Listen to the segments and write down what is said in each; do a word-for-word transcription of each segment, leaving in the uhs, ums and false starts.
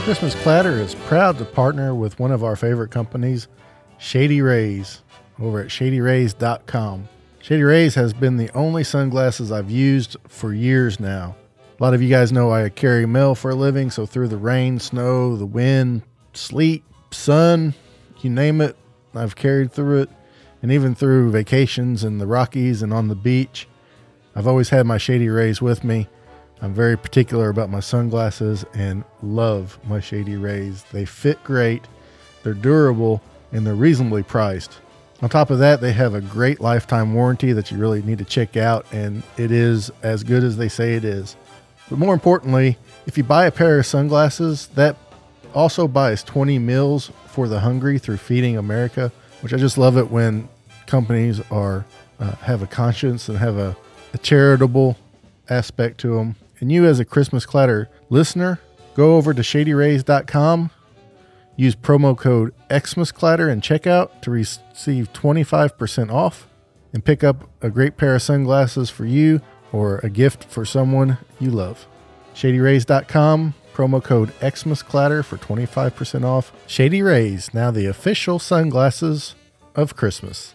Christmas Clatter is proud to partner with one of our favorite companies, Shady Rays, over at shady rays dot com. Shady Rays has been the only sunglasses I've used for years now. A lot of you guys know I carry mail for a living, so through the rain, snow, the wind, sleet, sun, you name it, I've carried through it. And even through vacations in the Rockies and on the beach, I've always had my Shady Rays with me. I'm very particular about my sunglasses and love my Shady Rays. They fit great, they're durable, and they're reasonably priced. On top of that, they have a great lifetime warranty that you really need to check out, and it is as good as they say it is. But more importantly, if you buy a pair of sunglasses, that also buys twenty meals for the hungry through Feeding America, which I just love it when companies are uh, have a conscience and have a, a charitable aspect to them. And you as a Christmas Clatter listener, go over to shady rays dot com, use promo code XmasClatter in checkout to receive twenty-five percent off and pick up a great pair of sunglasses for you or a gift for someone you love. shady rays dot com, promo code XmasClatter for twenty-five percent off. Shady Rays, now the official sunglasses of Christmas.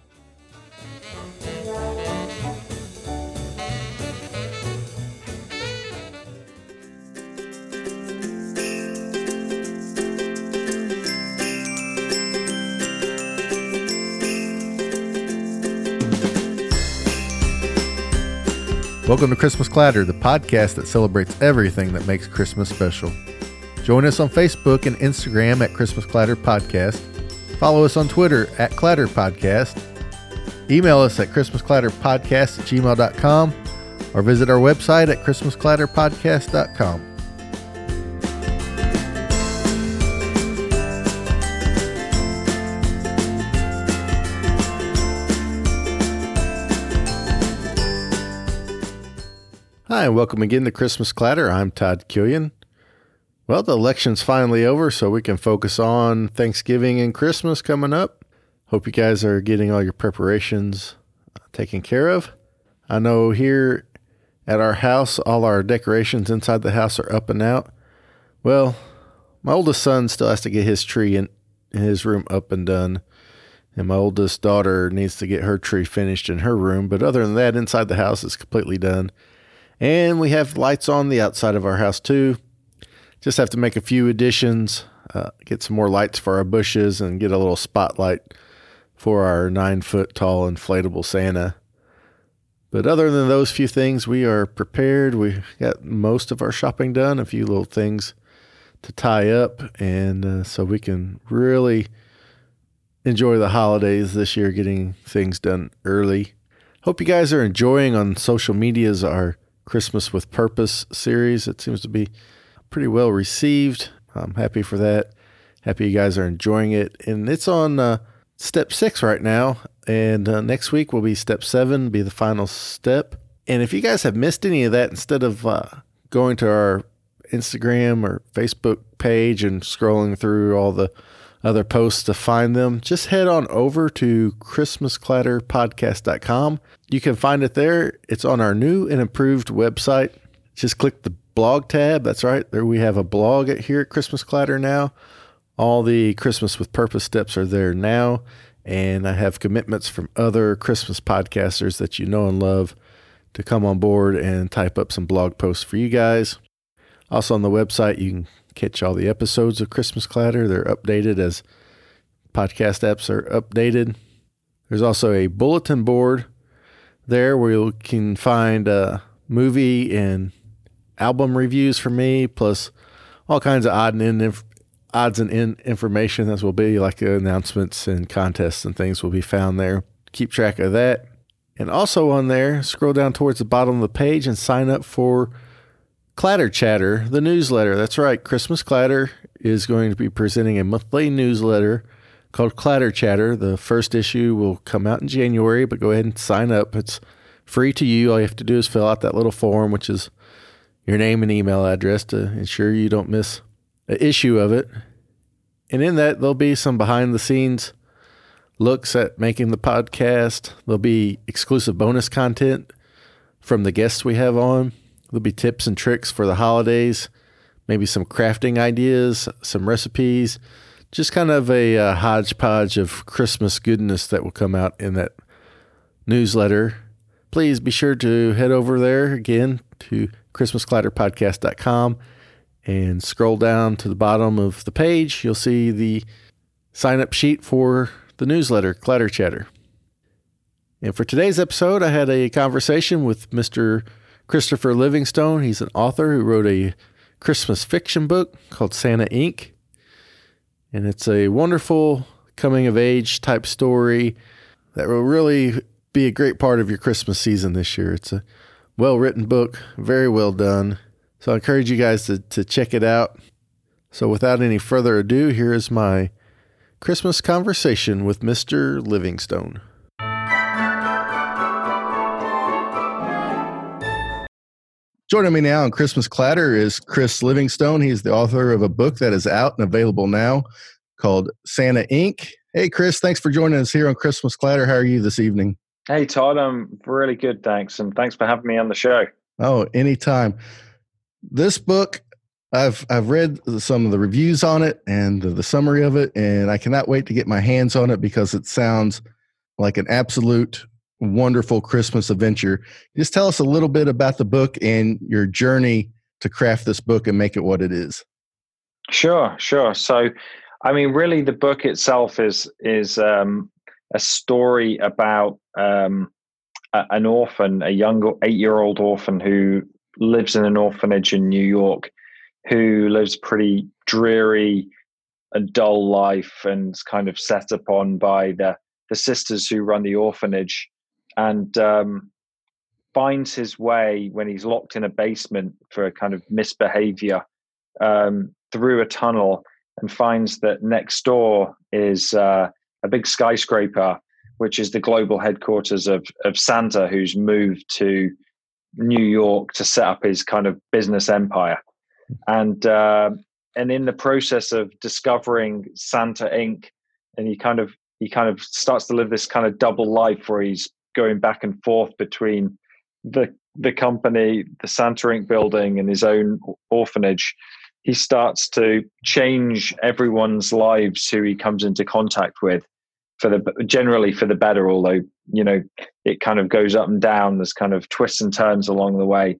Welcome to Christmas Clatter, the podcast that celebrates everything that makes Christmas special. Join us on Facebook and Instagram at Christmas Clatter Podcast. Follow us on Twitter at Clatter Podcast. Email us at christmasclatterpodcast at gmail dot com or visit our website at christmas clatter podcast dot com. Hi, and welcome again to Christmas Clatter. I'm Todd Killian. Well, the election's finally over, so we can focus on Thanksgiving and Christmas coming up. Hope you guys are getting all your preparations taken care of. I know here at our house, all our decorations inside the house are up and out. Well, my oldest son still has to get his tree in, in his room up and done, and my oldest daughter needs to get her tree finished in her room. But other than that, inside the house is completely done. And we have lights on the outside of our house too. Just have to make a few additions, uh, get some more lights for our bushes, and get a little spotlight for our nine foot tall inflatable Santa. But other than those few things, we are prepared. We got most of our shopping done, a few little things to tie up, and uh, so we can really enjoy the holidays this year, getting things done early. Hope you guys are enjoying on social medias our Christmas with Purpose series. It seems to be pretty well received. I'm happy for that. Happy you guys are enjoying it. And it's on uh, step six right now. And uh, next week will be step seven, be the final step. And if you guys have missed any of that, instead of uh, going to our Instagram or Facebook page and scrolling through all the other posts to find them, just head on over to christmas clatter podcast dot com. You can find it there. It's on our new and improved website. Just click the blog tab. That's right. There we have a blog at, here at Christmas Clatter now. All the Christmas with Purpose steps are there now. And I have commitments from other Christmas podcasters that you know and love to come on board and type up some blog posts for you guys. Also on the website, you can catch all the episodes of Christmas Clatter. They're updated as podcast apps are updated. There's also a bulletin board there where you can find uh, movie and album reviews for me, plus all kinds of odd and in inf- odds and in information as will be like announcements and contests and things will be found there. Keep track of that. And also on there, scroll down towards the bottom of the page and sign up for Clatter Chatter, the newsletter. That's right. Christmas Clatter is going to be presenting a monthly newsletter called Clatter Chatter. The first issue will come out in January, but go ahead and sign up. It's free to you. All you have to do is fill out that little form, which is your name and email address to ensure you don't miss an issue of it. And in that, there'll be some behind the scenes looks at making the podcast. There'll be exclusive bonus content from the guests we have on. There'll be tips and tricks for the holidays, maybe some crafting ideas, some recipes, just kind of a uh, hodgepodge of Christmas goodness that will come out in that newsletter. Please be sure to head over there again to christmas clatter podcast dot com and scroll down to the bottom of the page. You'll see the sign-up sheet for the newsletter, Clatter Chatter. And for today's episode, I had a conversation with Mister Christopher Livingstone. He's an author who wrote a Christmas fiction book called Santa Incorporated. And it's a wonderful coming-of-age type story that will really be a great part of your Christmas season this year. It's a well-written book, very well done. So I encourage you guys to, to check it out. So without any further ado, here is my Christmas conversation with Mister Livingstone. Joining me now on Christmas Clatter is Chris Livingstone. He's the author of a book that is out and available now called Santa Incorporated. Hey, Chris, thanks for joining us here on Christmas Clatter. How are you this evening? Hey, Todd, I'm really good, thanks. And thanks for having me on the show. Oh, anytime. This book, I've I've read some of the reviews on it and the, the summary of it, and I cannot wait to get my hands on it because it sounds like an absolute wonderful Christmas adventure. Just tell us a little bit about the book and your journey to craft this book and make it what it is. Sure, sure. So, I mean, really, the book itself is is um, a story about um, a, an orphan, a young eight-year-old orphan who lives in an orphanage in New York, who lives pretty dreary and dull life, and is kind of set upon by the the sisters who run the orphanage. And um, finds his way when he's locked in a basement for a kind of misbehavior um, through a tunnel, and finds that next door is uh, a big skyscraper, which is the global headquarters of, of Santa, who's moved to New York to set up his kind of business empire. And uh, and in the process of discovering Santa Incorporated, and he kind of he kind of starts to live this kind of double life where he's going back and forth between the the company, the Santa Incorporated building, and his own orphanage. He starts to change everyone's lives who he comes into contact with, for the generally for the better. Although, you know, it kind of goes up and down. There's kind of twists and turns along the way.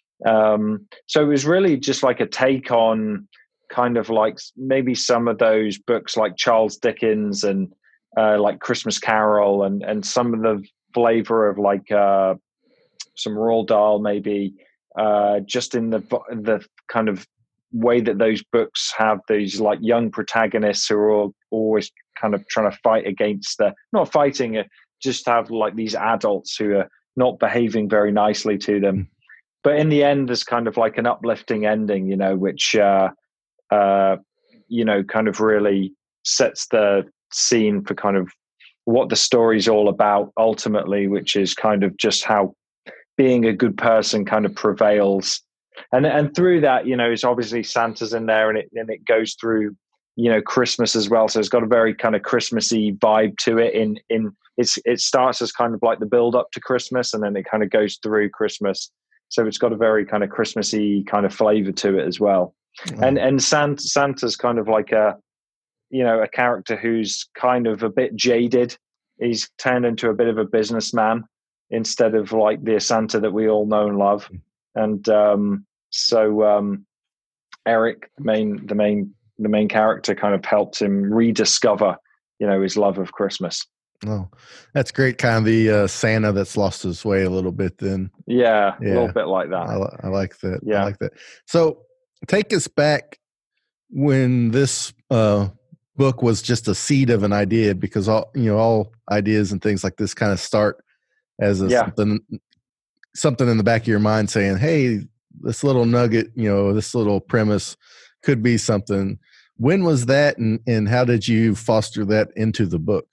Um, so it was really just like a take on kind of like maybe some of those books like Charles Dickens and uh, like Christmas Carol, and and some of the flavor of like uh, some Roald Dahl, maybe uh, just in the the kind of way that those books have these like young protagonists who are all, always kind of trying to fight against the, not fighting, uh, just have like these adults who are not behaving very nicely to them. But in the end, there's kind of like an uplifting ending, you know, which, uh, uh, you know, kind of really sets the scene for kind of what the story's all about ultimately, which is kind of just how being a good person kind of prevails. And and through that, you know, it's obviously Santa's in there, and it and it goes through, you know, Christmas as well. So it's got a very kind of Christmassy vibe to it. In in it's it starts as kind of like the build up to Christmas, and then it kind of goes through Christmas. So it's got a very kind of Christmassy kind of flavor to it as well. Mm. And and Santa, Santa's kind of like a, you know, a character who's kind of a bit jaded. He's turned into a bit of a businessman instead of like the Santa that we all know and love. And um, so um, Eric, the main, the main, the main character, kind of helps him rediscover, you know, his love of Christmas. Oh, that's great. Kind of the uh, Santa that's lost his way a little bit. Then, yeah, yeah. a little bit like that. I, I like that. Yeah, I like that. So, take us back when this uh, book was just a seed of an idea, because all you know, all ideas and things like this kind of start as a, yeah. something, something in the back of your mind saying, "Hey, this little nugget, you know, this little premise could be something." When was that, and and how did you foster that into the book?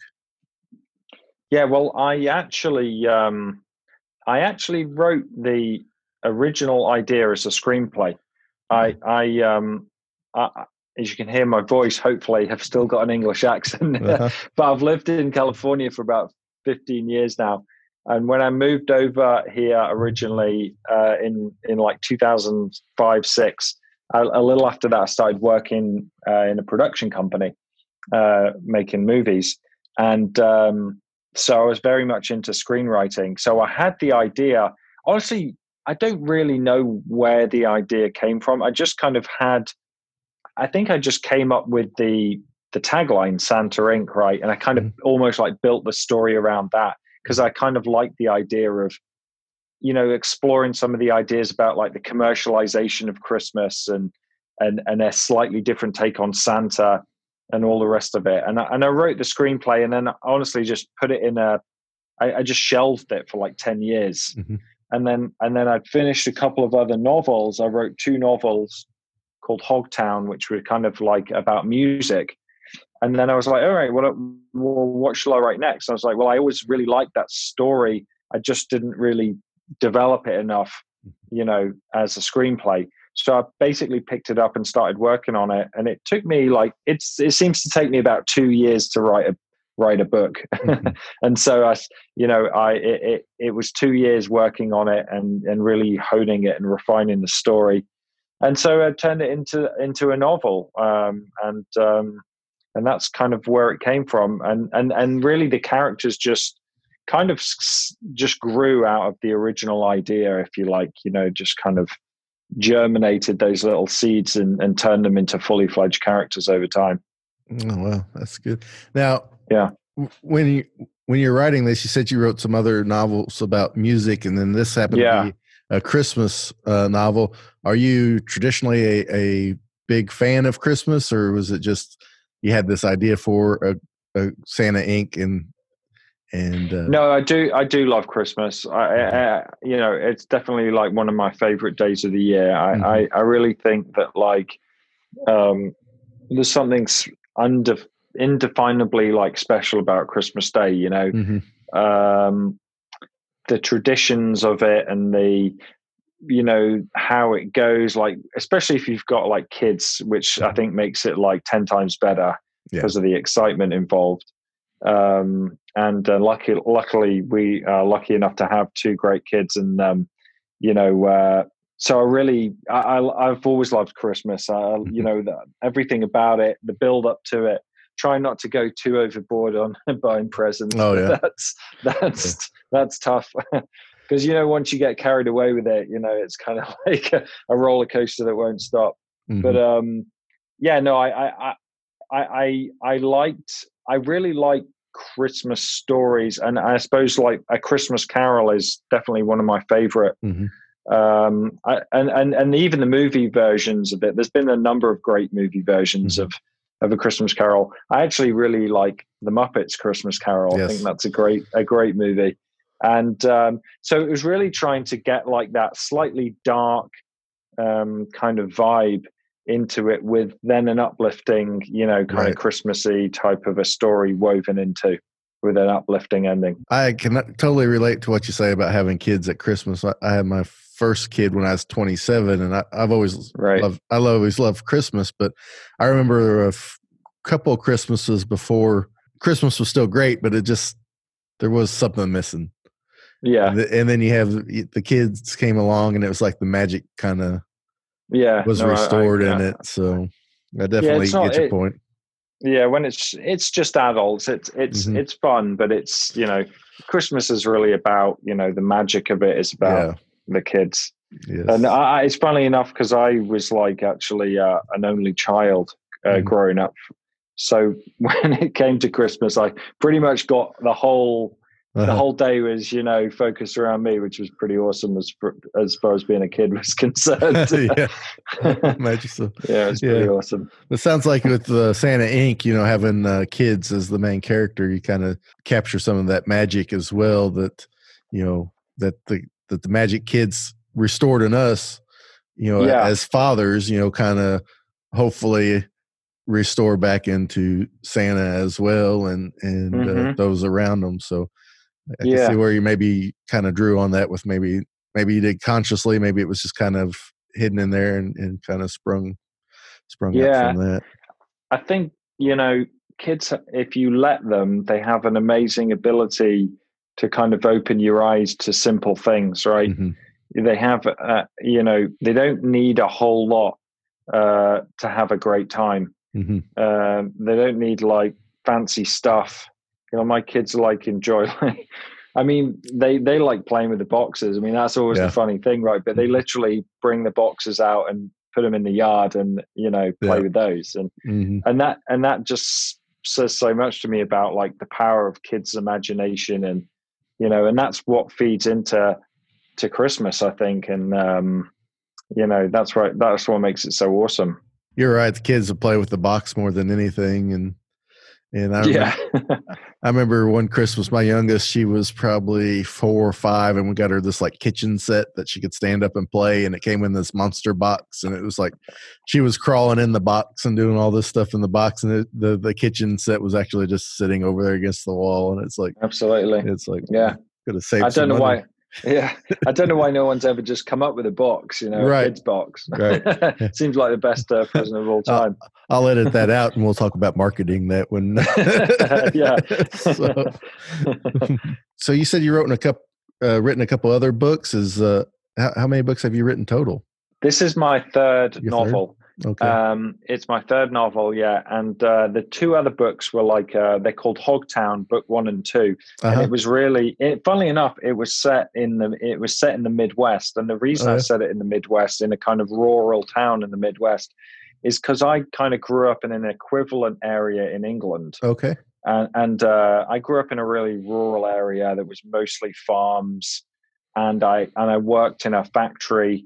Yeah, well, I actually, um, I actually wrote the original idea as a screenplay. I, I, um, I, as you can hear my voice, hopefully, have still got an English accent, uh-huh. but I've lived in California for about fifteen years now. And when I moved over here originally uh, in in like two thousand five, six, a, a little after that, I started working uh, in a production company, uh, making movies. And um, so I was very much into screenwriting. So I had the idea. Honestly, I don't really know where the idea came from. I just kind of had, I think I just came up with the the tagline, Santa Incorporated, right? And I kind of mm-hmm. almost like built the story around that, because I kind of like the idea of, you know, exploring some of the ideas about like the commercialization of Christmas and and and a slightly different take on Santa and all the rest of it. And I, and I wrote the screenplay, and then I honestly just put it in a, I, I just shelved it for like ten years. Mm-hmm. And then and then I'd finished a couple of other novels. I wrote two novels called Hogtown, which were kind of like about music. And then I was like, all right, well, well, what shall I write next? I was like, well, I always really liked that story. I just didn't really develop it enough, you know, as a screenplay. So I basically picked it up and started working on it. And it took me like, it's, it seems to take me about two years to write a, write a book. Mm-hmm. And so I, you know, I, it, it, it was two years working on it and, and really honing it and refining the story. And so I turned it into, into a novel. Um, and, um, and that's kind of where it came from. And, and, and really the characters just kind of just grew out of the original idea, if you like, you know, just kind of germinated those little seeds and, and turned them into fully fledged characters over time. Oh, well, that's good. Now, yeah, when you, when you're writing this, you said you wrote some other novels about music, and then this happened yeah. to be a Christmas uh, novel. Are you traditionally a, a big fan of Christmas, or was it just you had this idea for a, a Santa Incorporated and and uh, no, I do I do love Christmas. I, I you know, it's definitely like one of my favorite days of the year. I mm-hmm. I, I really think that like um, there's something undef- indefinably like special about Christmas Day. You know, mm-hmm. um, the traditions of it and the, you know, how it goes, like, especially if you've got like kids, which I think makes it like ten times better yeah. because of the excitement involved. Um, and uh, lucky, luckily we are lucky enough to have two great kids. And, um, you know, uh, so I really, I, I, I've always loved Christmas. Uh, you know, the, everything about it, the build up to it. Try not to go too overboard on buying presents. Oh yeah, that's that's yeah. that's tough. Because, you know, once you get carried away with it, you know, it's kind of like a, a roller coaster that won't stop. Mm-hmm. But um, yeah, no, I, I, I, I, I liked, I really like Christmas stories, and I suppose like A Christmas Carol is definitely one of my favorite. Mm-hmm. Um, I, and and and even the movie versions of it. There's been a number of great movie versions mm-hmm. of of A Christmas Carol. I actually really like the Muppets Christmas Carol. Yes. I think that's a great a great movie. And um, so it was really trying to get like that slightly dark um, kind of vibe into it, with then an uplifting, you know, kind right. of Christmassy type of a story woven into, with an uplifting ending. I can totally relate to what you say about having kids at Christmas. I, I had my first kid when I was twenty-seven, and I, I've always right. loved, I always loved Christmas, but I remember a f- couple of Christmases before Christmas was still great, but it just, there was something missing. Yeah. And, the, and then you have the kids came along, and it was like the magic kind of yeah was no, restored I, I, in yeah. it. So I definitely yeah, not, get your it, point. Yeah, when it's it's just adults, it's it's mm-hmm. it's fun, but it's, you know, Christmas is really about, you know, the magic of it is about yeah. the kids. Yes. And I, it's funny enough because I was like actually uh, an only child uh, mm-hmm. growing up. So when it came to Christmas, I pretty much got the whole uh-huh. the whole day was, you know, focused around me, which was pretty awesome as as far as being a kid was concerned. yeah, magic stuff. Yeah, it's pretty yeah. awesome. It sounds like with the Santa Incorporated, you know, having uh, kids as the main character, you kind of capture some of that magic as well. That, you know, that the that the magic kids restored in us, you know, yeah. as fathers, you know, kind of hopefully restore back into Santa as well, and and mm-hmm. uh, those around them. So I yeah. can see where you maybe kind of drew on that with maybe maybe you did consciously, maybe it was just kind of hidden in there and, and kind of sprung sprung yeah. out from that. I think, you know, kids, if you let them, they have an amazing ability to kind of open your eyes to simple things, right? Mm-hmm. They have, uh, you know, they don't need a whole lot uh, to have a great time. Mm-hmm. Um, they don't need like fancy stuff. You know, my kids like enjoy like, I mean, they, they like playing with the boxes. I mean, that's always Yeah. the funny thing, right? But they literally bring the boxes out and put them in the yard and, you know, play Yeah. with those. And, Mm-hmm. and that, and that just says so much to me about like the power of kids' imagination. And, you know, and that's what feeds into, to Christmas, I think. And, um, you know, that's right. That's what makes it so awesome. You're right. The kids will play with the box more than anything. And, and I Yeah. remember, I remember one Christmas, my youngest, she was probably four or five, and we got her this like kitchen set that she could stand up and play. And it came in this monster box, and it was like, she was crawling in the box and doing all this stuff in the box. And it, the, the kitchen set was actually just sitting over there against the wall. And it's like, absolutely. It's like, yeah, could have saved I don't know money. why. Yeah, I don't know why no one's ever just come up with a box, you know, Right. a kid's box. Right. Seems like the best uh, present of all time. I'll, I'll edit that out, and we'll talk about marketing that when. Yeah. so, so you said you wrote in a couple, uh, written a couple other books. Is uh, how, how many books have you written total? This is my third Your novel. Third? Okay. Um, it's my third novel, yeah. And uh, the two other books were like, uh, they're called Hogtown, book one and two. Uh-huh. And it was really, it, funnily enough, it was set in the, it was set in the Midwest. And the reason Oh, yeah. I set it in the Midwest, in a kind of rural town in the Midwest, is because I kind of grew up in an equivalent area in England. Okay. And, and uh, I grew up in a really rural area that was mostly farms. And I, and I worked in a factory.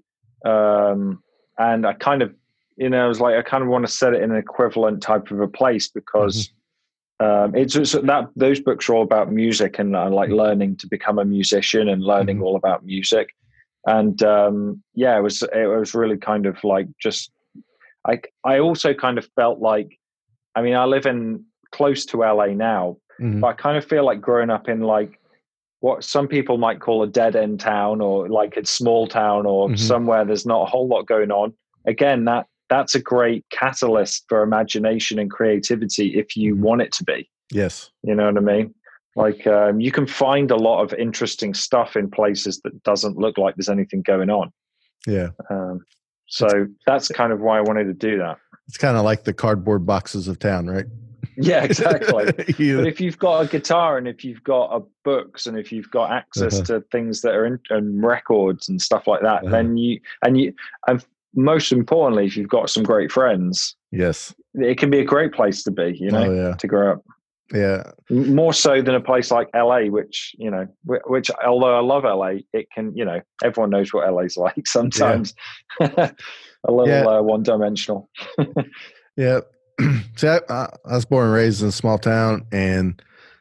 Um, and I kind of, you know, I was like, I kind of want to set it in an equivalent type of a place because mm-hmm. um, it's, it's that those books are all about music and uh, like learning to become a musician and learning mm-hmm. all about music. And um, yeah, it was it was really kind of like just I I also kind of felt like, I mean, I live in close to L A now, mm-hmm. but I kind of feel like growing up in like what some people might call a dead end town or like a small town or mm-hmm. somewhere there's not a whole lot going on. Again, that that's a great catalyst for imagination and creativity if you want it to be. Yes. You know what I mean? Like um, you can find a lot of interesting stuff in places that doesn't look like there's anything going on. Yeah. Um, so it's, that's kind of why I wanted to do that. It's kind of like the cardboard boxes of town, right? Yeah, exactly. yeah. But if you've got a guitar and if you've got a books and if you've got access uh-huh. to things that are in and records and stuff like that, uh-huh. then you, and you, and most importantly, if you've got some great friends, yes, it can be a great place to be, you know, oh, yeah. to grow up. Yeah. More so than a place like L A, which, you know, which, although I love L A, it can, you know, everyone knows what L A's like sometimes. Yeah. a little yeah. uh, one dimensional. yeah. See, I, I was born and raised in a small town and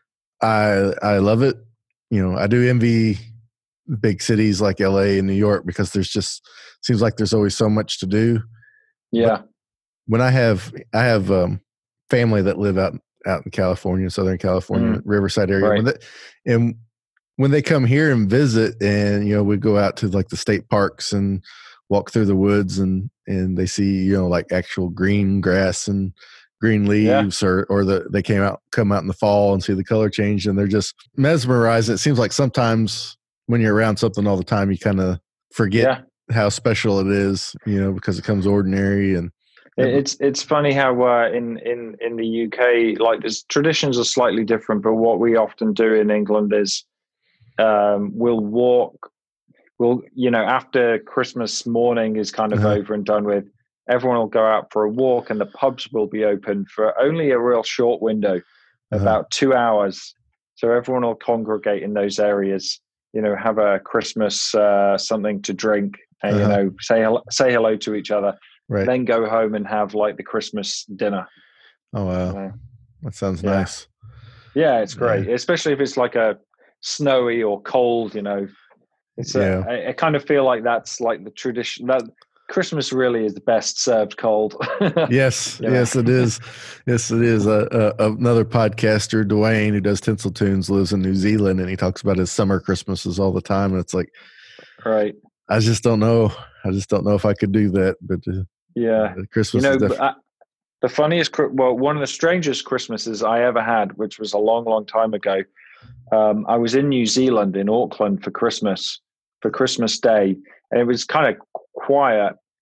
I, I love it. You know, I do envy big cities like L A and New York because there's just seems like there's always so much to do. Yeah. But when I have I have um, family that live out out in California, Southern California, mm. Riverside area, right. when they, and when they come here and visit, and you know, we go out to like the state parks and walk through the woods, and and they see you know like actual green grass and green leaves, yeah. or or the they came out come out in the fall and see the color change, and they're just mesmerized. It seems like sometimes when you're around something all the time, you kind of forget yeah. how special it is, you know, because it comes ordinary. And it's it's funny how uh, in in in the U K, like there's traditions are slightly different, but what we often do in England is um, we'll walk. We'll you know after Christmas morning is kind of uh-huh. over and done with, everyone will go out for a walk, and the pubs will be open for only a real short window, uh-huh. about two hours. So everyone will congregate in those areas. You know, have a Christmas uh, something to drink, and uh-huh. you know, say hello, say hello to each other. Right. Then go home and have like the Christmas dinner. Oh wow, uh, that sounds yeah. nice. Yeah, it's great, yeah. especially if it's like a snowy or cold. You know, it's yeah. a, I, I kind of feel like that's like the tradition. That Christmas really is the best served cold. yes, you know? yes, it is. Yes, it is. Uh, uh, another podcaster, Dwayne, who does Tinsel Tunes, lives in New Zealand, and he talks about his summer Christmases all the time. And it's like, right. I just don't know. I just don't know if I could do that. But uh, yeah, Christmas. You know, is def- I, the funniest, well, one of the strangest Christmases I ever had, which was a long, long time ago. Um, I was in New Zealand in Auckland for Christmas, for Christmas Day, and it was kind of quiet.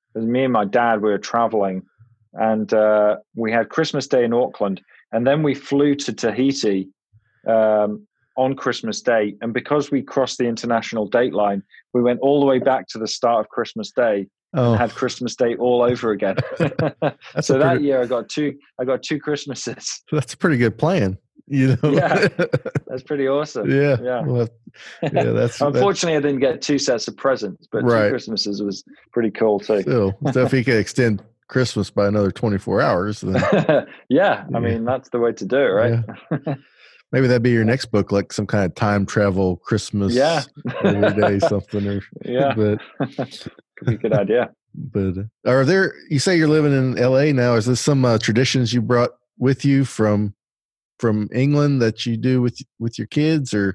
was me and my dad. We were traveling, and uh, we had Christmas Day in Auckland, and then we flew to Tahiti um, on Christmas Day. And because we crossed the international date line, we went all the way back to the start of Christmas Day Oh, and had Christmas Day all over again. that's so a that pretty, year I got two. I got two Christmases. that's a pretty good plan. You know. Yeah, that's pretty awesome. Yeah. Yeah. Well, yeah. That's Unfortunately, I didn't get two sets of presents, but Right. two Christmases was pretty cool too. Still, so if he could extend Christmas by another twenty-four hours, then yeah, Yeah. I mean that's the way to do it, right? Yeah. Maybe that'd be your next book, like some kind of time travel Christmas Yeah. every day something. Or Yeah. but Could be a good idea. but uh, are there? You say you're living in L A now. Is this some uh, traditions you brought with you from from England that you do with with your kids, or?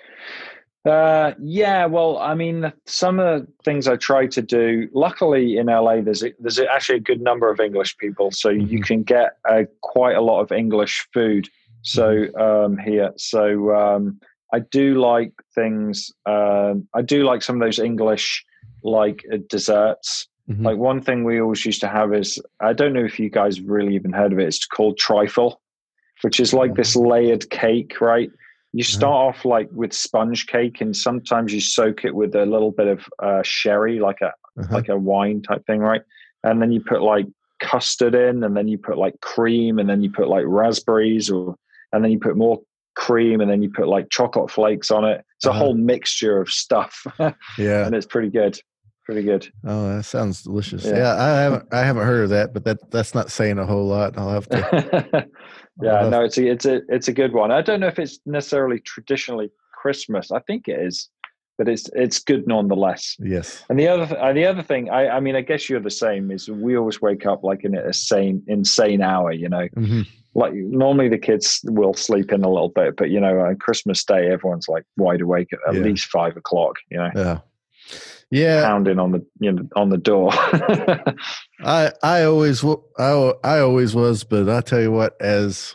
Uh, yeah, well, I mean, some of the things I try to do. Luckily, in L A, there's a, there's actually a good number of English people, so mm-hmm. you can get uh, quite a lot of English food. So um, here, so um, I do like things. Um, I do like some of those English like uh, desserts. Mm-hmm. Like one thing we always used to have is, I don't know if you guys really even heard of it. It's called trifle, which is like this layered cake, right? You start uh-huh. off like with sponge cake, and sometimes you soak it with a little bit of uh, sherry, like a uh-huh. like a wine type thing, right? And then you put like custard in, and then you put like cream, and then you put like raspberries, or and then you put more cream, and then you put like chocolate flakes on it. It's uh-huh. a whole mixture of stuff. Yeah, and it's pretty good, pretty good. Oh, that sounds delicious. Yeah. yeah, I haven't I haven't heard of that, but that that's not saying a whole lot. I'll have to. Yeah, no, it's a, it's a it's a good one. I don't know if it's necessarily traditionally Christmas. I think it is, but it's it's good nonetheless. Yes. And the other uh, the other thing, I, I mean, I guess you're the same. Is we always wake up like in a sane insane hour. You know, mm-hmm. like normally the kids will sleep in a little bit, but you know, on Christmas Day, everyone's like wide awake at, at yeah. least five o'clock. You know. Yeah. Yeah, pounding on the you know on the door. I I always I I always was, but I tell you what, as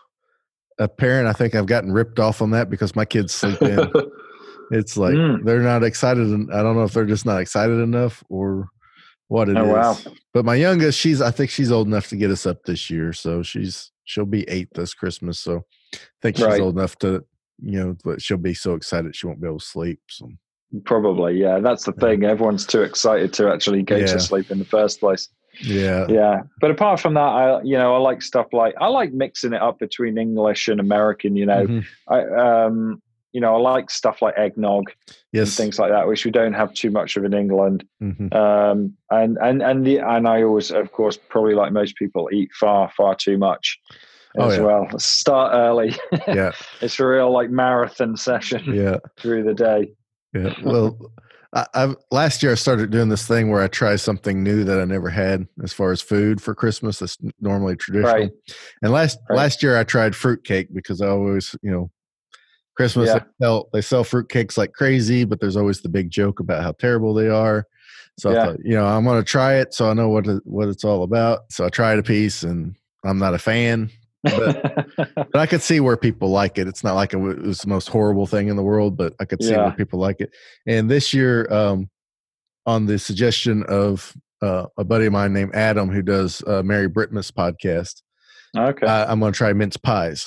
a parent, I think I've gotten ripped off on that because my kids sleep in. It's like mm. they're not excited, and I don't know if they're just not excited enough or what it oh, is. Wow. But my youngest, she's I think she's old enough to get us up this year, so she's she'll be eight this Christmas. So I think she's right. old enough to you know, but she'll be so excited she won't be able to sleep. So. Probably, yeah. That's the thing. Everyone's too excited to actually go yeah. to sleep in the first place. Yeah, yeah. But apart from that, I, you know, I like stuff like I like mixing it up between English and American. You know, mm-hmm. I, um, you know, I like stuff like eggnog yes. and things like that, which we don't have too much of in England. Mm-hmm. Um, and and and the and I always, of course, probably like most people, eat far far too much. Oh, as yeah. well. Start early. Yeah, it's a real like marathon session. Yeah, through the day. Yeah. Well, I, I've last year I started doing this thing where I try something new that I never had as far as food for Christmas. That's normally traditional. Right. And last right. last year I tried fruitcake because I always, you know, Christmas yeah. they sell they sell fruitcakes like crazy, but there's always the big joke about how terrible they are. So yeah. I thought, you know, I'm going to try it so I know what it, what it's all about. So I tried a piece, and I'm not a fan. but, but I could see where people like it. It's not like it was the most horrible thing in the world, but I could see yeah. where people like it. And this year, um, on the suggestion of uh, a buddy of mine named Adam, who does uh, Mary Britmas podcast, okay, uh, I'm going to try mince pies.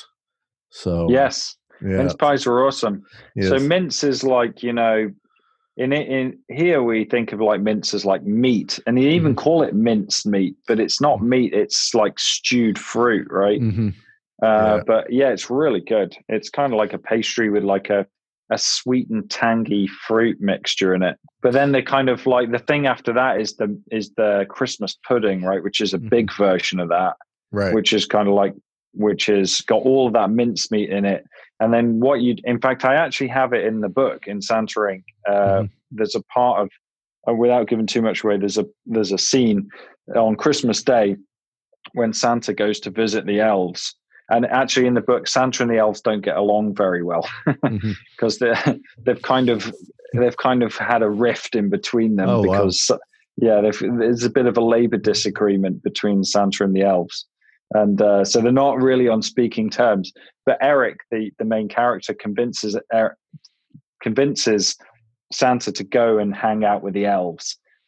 So yes, yeah. mince pies are awesome. Yes. So mince is like, you know, in it in here we think of like mince as like meat, and they even mm-hmm. call it minced meat, but it's not meat. It's like stewed fruit, right? Mm-hmm. Uh, yeah. But yeah, it's really good. It's kind of like a pastry with like a a sweet and tangy fruit mixture in it. But then they kind of like the thing after that is the is the Christmas pudding, right? Which is a mm-hmm. big version of that, right? Which is kind of like which has got all of that mincemeat in it. And then what you, in fact, I actually have it in the book in Santa Ink. Uh, mm-hmm. There's a part of, uh, without giving too much away, there's a there's a scene on Christmas Day when Santa goes to visit the elves. And actually, in the book, Santa and the elves don't get along very well because mm-hmm. they they've kind of they've kind of had a rift in between them oh, because wow. yeah, there's a bit of a labor disagreement between Santa and the elves. And uh, so they're not really on speaking terms. But Eric, the, the main character, convinces Eric, convinces Santa to go and hang out with the elves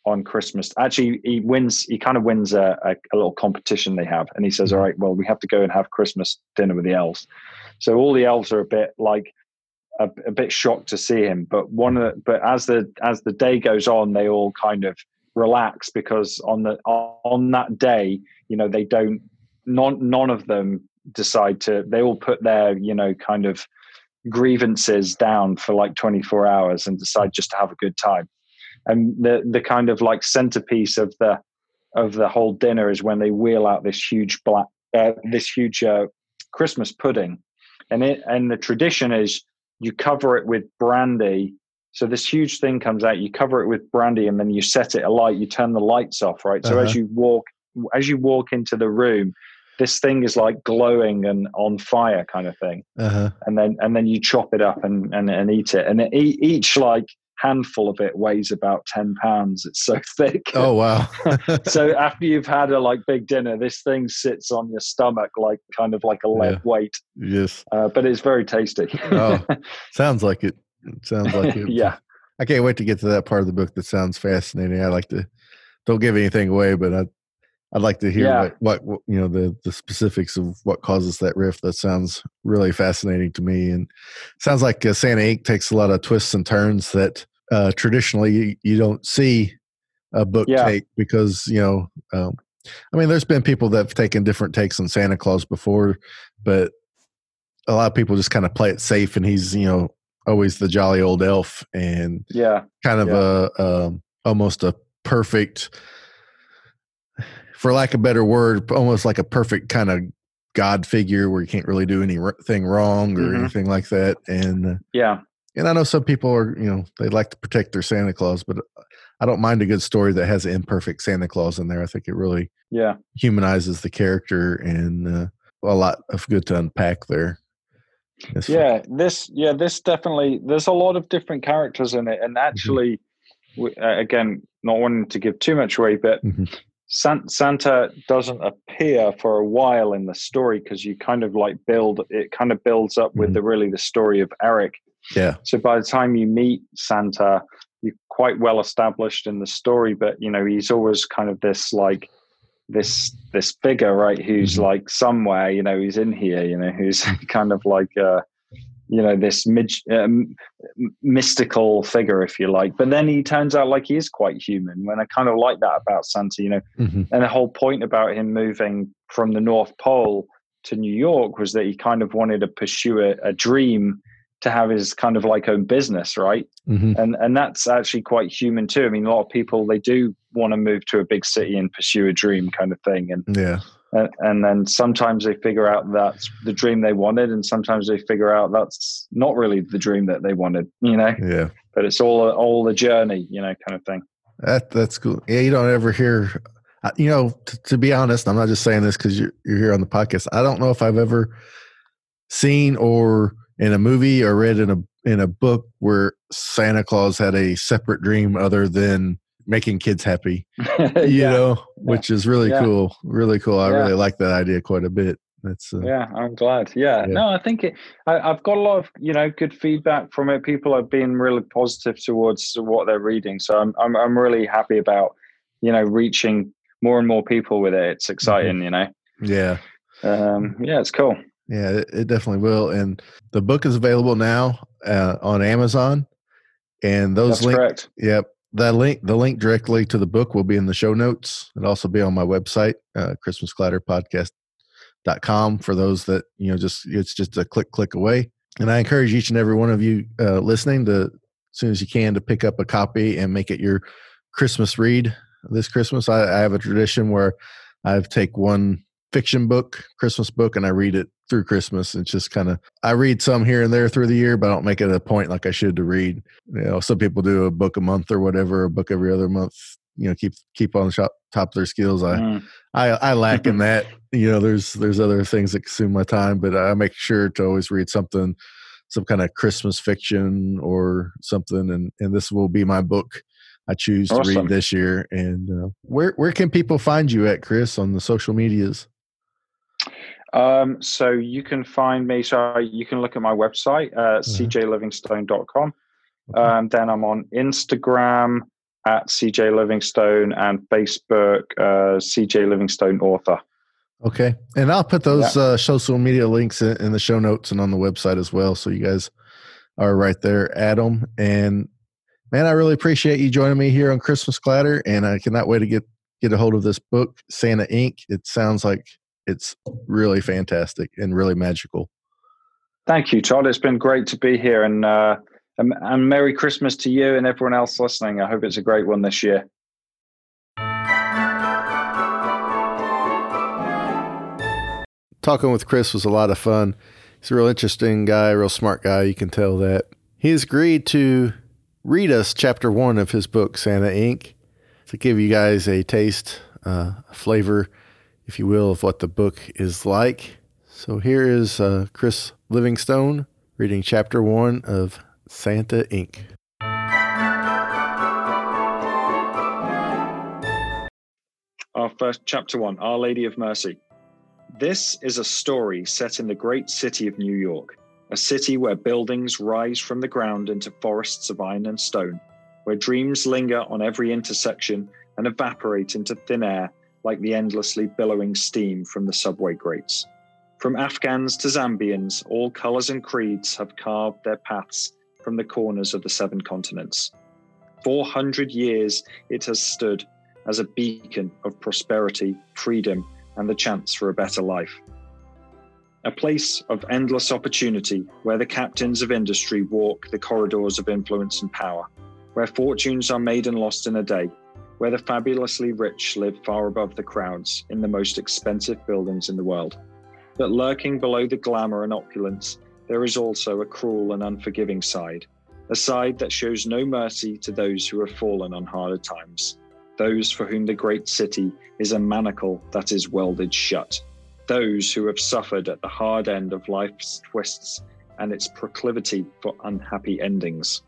on Christmas. Actually, he wins. He kind of wins a, a, a little competition they have, and he says, "All right, well, we have to go and have Christmas dinner with the elves." So all the elves are a bit like a, a bit shocked to see him. But one of the, but as the as the day goes on, they all kind of relax because on the on that day, you know, they don't. None none of them decide to. They all put their, you know, kind of grievances down for like twenty-four hours and decide just to have a good time. And the the kind of like centerpiece of the of the whole dinner is when they wheel out this huge black uh, this huge uh, Christmas pudding, and it and the tradition is you cover it with brandy. So this huge thing comes out, you cover it with brandy, and then you set it alight. You turn the lights off, right? Uh-huh. So as you walk as you walk into the room, this thing is like glowing and on fire kind of thing. Uh-huh. And then, and then you chop it up and, and, and eat it. And it, each like handful of it weighs about ten pounds. It's so thick. Oh, wow. So after you've had a like big dinner, this thing sits on your stomach, like kind of like a lead yeah. weight. Yes. Uh, but it's very tasty. Oh, sounds like it. It sounds like it. Yeah. I can't wait to get to that part of the book that sounds fascinating. I like to, don't give anything away, but I, I'd like to hear yeah. what, what, you know, the, the specifics of what causes that rift. That sounds really fascinating to me. And sounds like uh, Santa Incorporated takes a lot of twists and turns that uh, traditionally you, you don't see a book yeah. take because, you know, um, I mean, there's been people that have taken different takes on Santa Claus before, but a lot of people just kind of play it safe and he's, you know, always the jolly old elf and yeah, kind of yeah. a, um, almost a perfect, for lack of a better word, almost like a perfect kind of God figure where you can't really do anything wrong or mm-hmm. anything like that. And uh, yeah, and I know some people are, you know, they like to protect their Santa Claus, but I don't mind a good story that has an imperfect Santa Claus in there. I think it really yeah humanizes the character and uh, a lot of good to unpack there. It's yeah, fun. this yeah this definitely there's a lot of different characters in it, and actually, mm-hmm. uh, again, not wanting to give too much away, but. Mm-hmm. Santa doesn't appear for a while in the story because you kind of like build it kind of builds up with mm-hmm. the really the story of Eric. Yeah. So by the time you meet Santa, you're quite well established in the story, but you know, he's always kind of this like this this figure, right? Who's mm-hmm. like somewhere, you know, he's in here, you know, who's kind of like uh you know, this mid, um, mystical figure, if you like. But then he turns out like he is quite human. When I kind of like that about Santa, you know, mm-hmm. and the whole point about him moving from the North Pole to New York was that he kind of wanted to pursue a, a dream to have his kind of like own business, right? Mm-hmm. And and that's actually quite human too. I mean, a lot of people, they do want to move to a big city and pursue a dream kind of thing. And yeah. And, and then sometimes they figure out that's the dream they wanted, and sometimes they figure out that's not really the dream that they wanted, you know? Yeah. But it's all all the journey, you know, kind of thing. That That's cool. Yeah, you don't ever hear, you know, t- to be honest, I'm not just saying this because you're, you're here on the podcast. I don't know if I've ever seen or in a movie or read in a in a book where Santa Claus had a separate dream other than making kids happy, you yeah. know, which is really yeah. cool. Really cool. I yeah. really like that idea quite a bit. That's uh, yeah, I'm glad. Yeah. yeah. No, I think it, I, I've got a lot of, you know, good feedback from it. People have been really positive towards what they're reading. So I'm, I'm, I'm really happy about, you know, reaching more and more people with it. It's exciting, mm-hmm. you know? Yeah. Um, yeah, it's cool. Yeah, it, it definitely will. And the book is available now uh, on Amazon and those That's links. Correct. Yep. That link, the link directly to the book will be in the show notes. It'll also be on my website, uh, christmas clatter podcast dot com for those that, you know, just, it's just a click, click away. And I encourage each and every one of you uh, listening to, as soon as you can, to pick up a copy and make it your Christmas read this Christmas. I, I have a tradition where I take one fiction book, Christmas book, and I read it through Christmas. It's just kind of, I read some here and there through the year, but I don't make it a point like I should to read. You know, some people do a book a month or whatever, a book every other month, you know, keep, keep on the shop, top of their skills. I, mm. I, I lack in that, you know, there's, there's other things that consume my time, but I make sure to always read something, some kind of Christmas fiction or something. And, and this will be my book I choose awesome. to read this year. And uh, where, where can people find you at, Chris, on the social medias? Um, so you can find me, so you can look at my website, uh, uh-huh. c j livingstone dot com. Okay. Um, then I'm on Instagram at C J Livingstone and Facebook, uh, C J Livingstone author. Okay. And I'll put those Yeah. uh, social media links in, in the show notes and on the website as well. So you guys are right there at them. And man, I really appreciate you joining me here on Christmas Clatter. And I cannot wait to get, get a hold of this book, Santa Incorporated. It sounds like it's really fantastic and really magical. Thank you, Todd. It's been great to be here. And, uh, and, and Merry Christmas to you and everyone else listening. I hope it's a great one this year. Talking with Chris was a lot of fun. He's a real interesting guy, real smart guy. You can tell that. He's agreed to read us chapter one of his book, Santa Incorporated, to give you guys a taste, uh, a flavor, if you will, of what the book is like. So here is uh, Chris Livingstone reading chapter one of Santa Incorporated. Our first chapter one, Our Lady of Mercy. This is a story set in the great city of New York, a city where buildings rise from the ground into forests of iron and stone, where dreams linger on every intersection and evaporate into thin air like the endlessly billowing steam from the subway grates. From Afghans to Zambians, all colors and creeds have carved their paths from the corners of the seven continents. Four hundred years it has stood as a beacon of prosperity, freedom, and the chance for a better life. A place of endless opportunity where the captains of industry walk the corridors of influence and power, where fortunes are made and lost in a day, where the fabulously rich live far above the crowds in the most expensive buildings in the world. But lurking below the glamour and opulence, there is also a cruel and unforgiving side, a side that shows no mercy to those who have fallen on harder times, those for whom the great city is a manacle that is welded shut, those who have suffered at the hard end of life's twists and its proclivity for unhappy endings.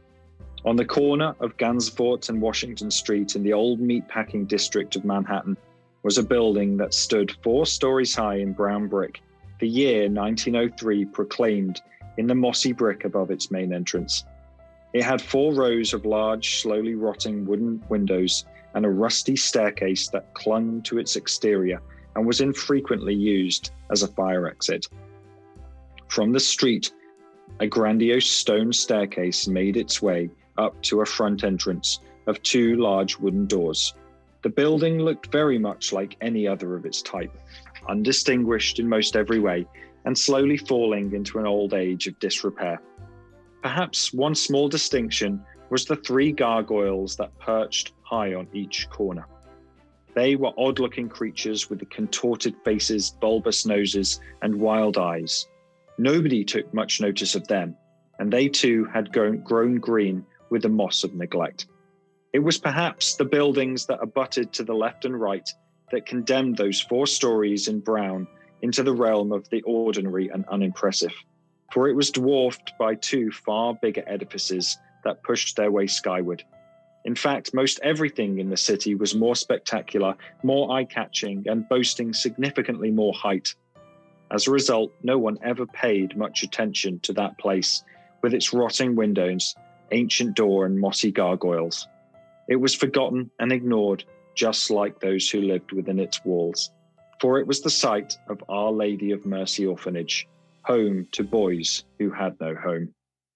On the corner of Gansevoort and Washington Street in the old meatpacking district of Manhattan was a building that stood four stories high in brown brick, the year nineteen oh three proclaimed in the mossy brick above its main entrance. It had four rows of large, slowly rotting wooden windows and a rusty staircase that clung to its exterior and was infrequently used as a fire exit. From the street, a grandiose stone staircase made its way up to a front entrance of two large wooden doors. The building looked very much like any other of its type, undistinguished in most every way, and slowly falling into an old age of disrepair. Perhaps one small distinction was the three gargoyles that perched high on each corner. They were odd-looking creatures with the contorted faces, bulbous noses, and wild eyes. Nobody took much notice of them, and they too had grown, grown green with the moss of neglect. It was perhaps the buildings that abutted to the left and right that condemned those four stories in brown into the realm of the ordinary and unimpressive, for it was dwarfed by two far bigger edifices that pushed their way skyward. In fact, most everything in the city was more spectacular, more eye-catching, and boasting significantly more height. As a result, no one ever paid much attention to that place, with its rotting windows, ancient door, and mossy gargoyles. It was forgotten and ignored, just like those who lived within its walls, for it was the site of Our Lady of Mercy Orphanage, home to boys who had no home.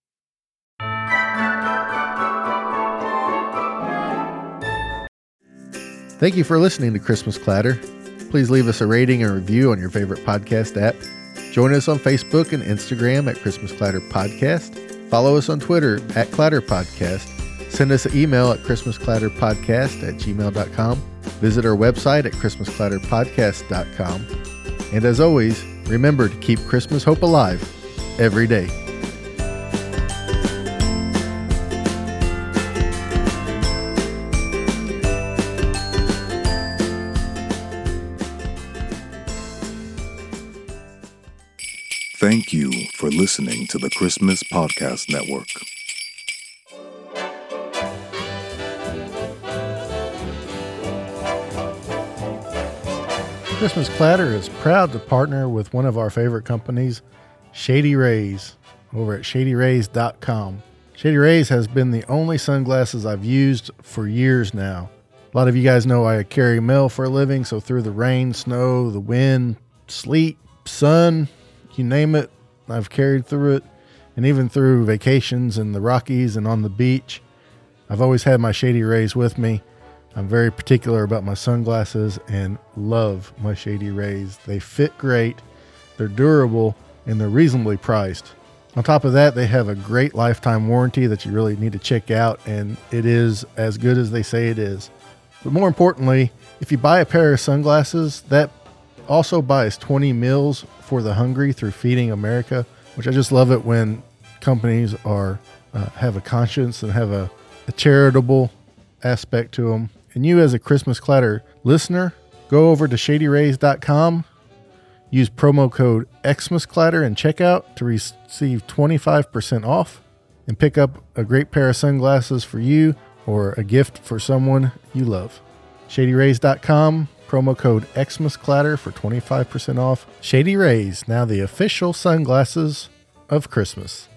Thank you for listening to Christmas Clatter. Please leave us a rating and review on your favorite podcast app. Join us on Facebook and Instagram at Christmas Clatter Podcast. Follow us on Twitter at Clatter Podcast. Send us an email at christmasclatterpodcast at gmail dot com. Visit our website at christmas clatter podcast dot com. And as always, remember to keep Christmas hope alive every day. Thank you for listening to the Christmas Podcast Network. Christmas Clatter is proud to partner with one of our favorite companies, Shady Rays, over at shady rays dot com. Shady Rays has been the only sunglasses I've used for years now. A lot of you guys know I carry mail for a living, so through the rain, snow, the wind, sleet, sun, you name it, I've carried through it. And even through vacations in the Rockies and on the beach, I've always had my Shady Rays with me. I'm very particular about my sunglasses and love my Shady Rays. They fit great, they're durable, and they're reasonably priced. On top of that, they have a great lifetime warranty that you really need to check out, and it is as good as they say it is. But more importantly, if you buy a pair of sunglasses, that also buys twenty meals for the hungry through Feeding America, which I just love it when companies are uh, have a conscience and have a, a charitable aspect to them. And you as a Christmas Clatter listener, go over to shady rays dot com. Use promo code XmasClatter in checkout to receive twenty-five percent off and pick up a great pair of sunglasses for you or a gift for someone you love. shady rays dot com, promo code XmasClatter for twenty-five percent off. Shady Rays, now the official sunglasses of Christmas.